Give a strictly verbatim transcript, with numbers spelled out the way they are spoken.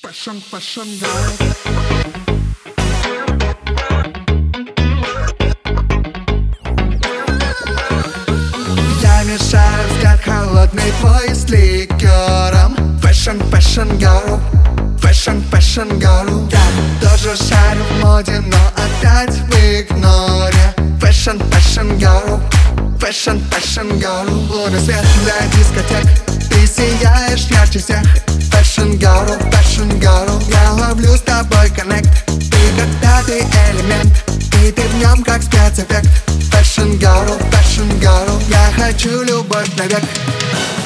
fashion, fashion girl. Я мешаю взгляд холодный твой с ликером. Fashion, fashion girl, fashion, fashion girl. Я тоже шарю в моде, но опять в игноре. Fashion, fashion girl, fashion, fashion girl. Лунный свет для дискотек, ты сияешь ярче всех. Fashion girl, fashion girl. Я ловлю с тобой коннект. Ты как пятый элемент, и ты в нем как спецэффект. Fashion girl, fashion girl. Я хочу любовь навек.